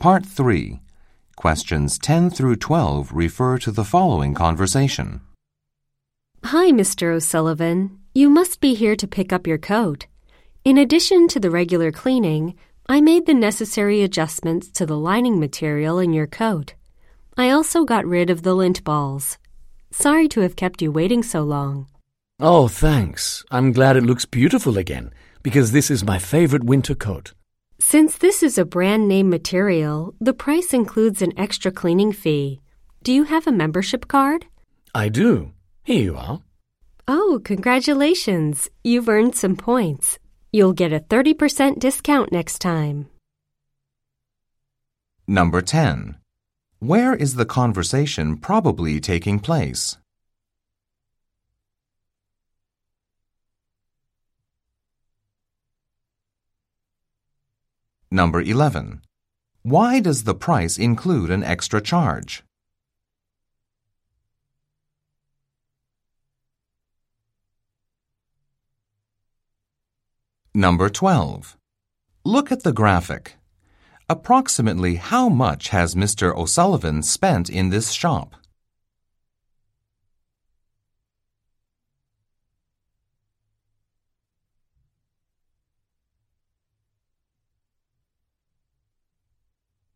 Part 3. Questions 10 through 12 refer to the following conversation. Hi, Mr. O'Sullivan. You must be here to pick up your coat. In addition to the regular cleaning, I made the necessary adjustments to the lining material in your coat. I also got rid of the lint balls. Sorry to have kept you waiting so long. Oh, thanks. I'm glad it looks beautiful again, because this is my favorite winter coat. Since this is a brand name material, the price includes an extra cleaning fee. Do you have a membership card? I do. Here you are. Oh, congratulations. You've earned some points. You'll get a 30% discount next time. Number 10. Where is the conversation probably taking place? Number 11. Why does the price include an extra charge? Number 12. Look at the graphic. Approximately how much has Mr. O'Sullivan spent in this shop?